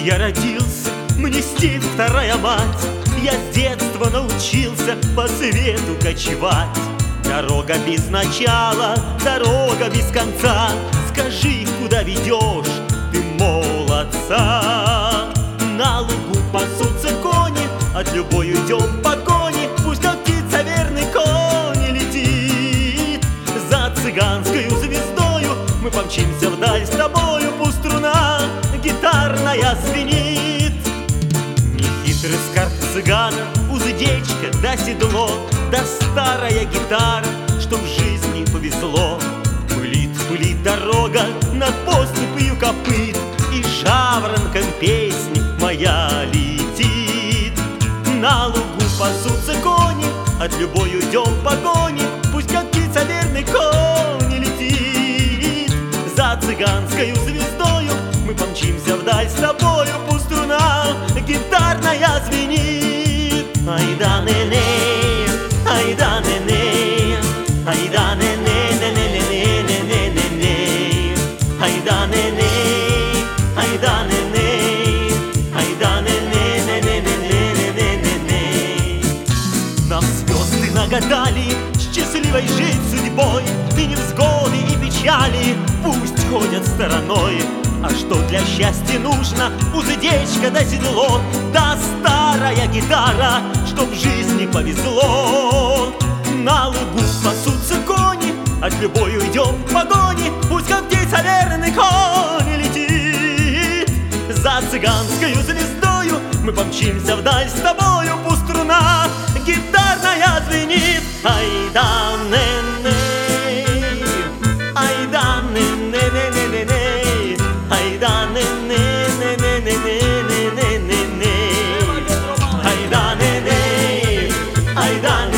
я родился, мне степь вторая мать. Я с детства научился по свету кочевать. Дорога без начала, дорога без конца. Скажи, куда ведешь ты молодца? На лугу пасутся кони, от любой уйдем погони. Пусть как птица верный конь летит. За цыганскою звездою мы помчимся вдаль с тобою. Пусть струна гитарная звенит. Нехитрый скарб цыгана, уздечка да седло, да старая гитара, чтоб в жизни повезло. Пылит дорога над поступью копыт, и жаворонком песни моя летит. На лугу пасутся кони, от любой уйдем погони. Пусть как птица верный конь летит. За цыганскою звездою мы помчимся вдаль с тобою. Пусть струна гитарная звенит. Айда-не-не, айда-не-не, айда-не-не-не-не-не-не-не-не. Айда-не-не, айда-не-не, айда-не-не-не-не-не-не-не-не. Нам звезды нагадали счастливой жить судьбой, и невзгоды, и печали пусть ходят стороной. А что для счастья нужно? Уздечка да седло, да старая гитара, чтоб в жизни повезло. На лугу пасутся кони, от любой уйдем погони. Пусть как птица верный конь летит. За цыганскою звездою мы помчимся вдаль с тобою. Пусть струна гитарная звенит. Айда-не-не, айда-не-не-не-не-не, айда-не-не-не-не-не-не-не, айда-не-не, айда-не.